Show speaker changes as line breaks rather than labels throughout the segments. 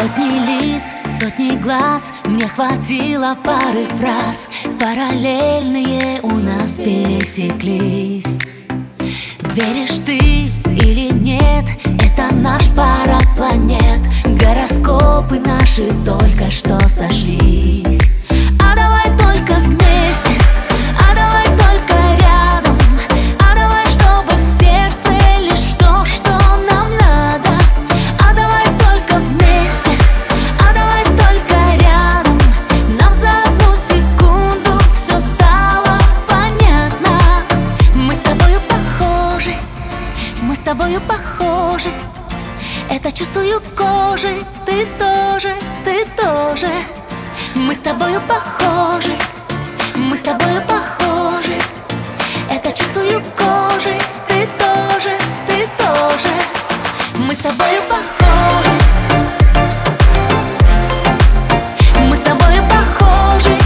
Сотни лиц, сотни глаз, мне хватило пары фраз. Параллельные у нас пересеклись. Веришь ты или нет, это наш парад планет. Гороскопы наши только что сошлись. А давай только вместе, а давай только рядом, а давай, чтобы в сердце лишь то, что нам надо. А давай только вместе, а давай только рядом. Нам за одну секунду все стало понятно. Мы с тобою похожи, мы с тобою похожи. Это чувствую кожей, ты тоже, ты тоже. Мы с тобою похожи, мы с тобою похожи. Это чувствую кожей, ты тоже, ты тоже. Мы с тобою похожи, мы с тобою похожи.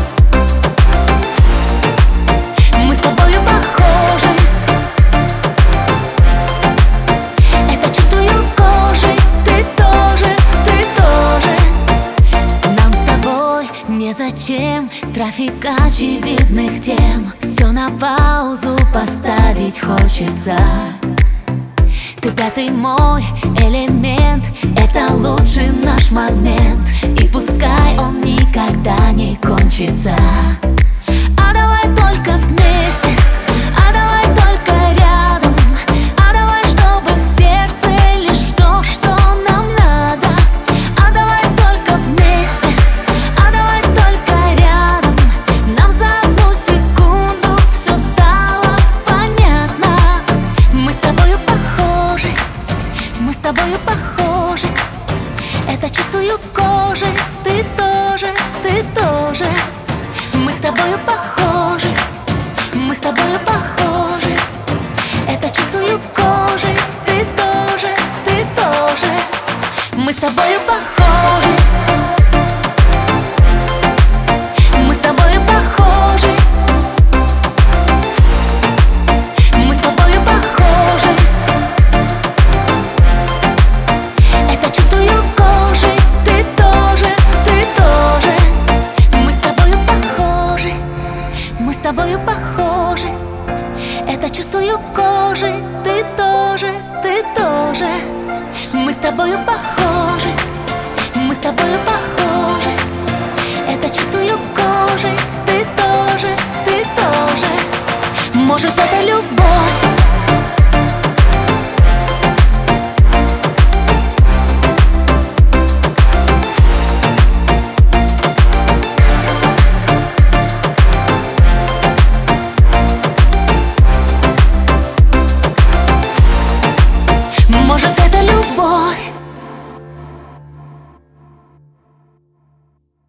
Мы с тобою похожи. Это чувствую кожей, ты тоже, ты тоже. Нам с тобой незачем трафик очевидных тем. Все на паузу поставить хочется. Ты пятый мой элемент, это лучший наш момент. И пускай он никогда не кончится. А давай только вместе, а давай только рядом, а давай, чтобы в сердце лишь то, что нам надо. А давай только вместе, а давай только рядом. Нам за одну секунду все стало понятно. Мы с тобою похожи, мы с тобою похожи. Это чувствую кожей, ты тоже, ты тоже. Мы с тобою похожи, мы с тобою похожи. Это чувствую кожей, ты тоже, ты тоже. Мы с тобою похожи, мы с тобою похожи. Мы с тобою похожи. Это чувствую кожей, ты тоже, ты тоже. Мы с тобою похожи, мы с тобою похожи. Это чувствую кожей, ты тоже, ты тоже. Мы с тобою похожи.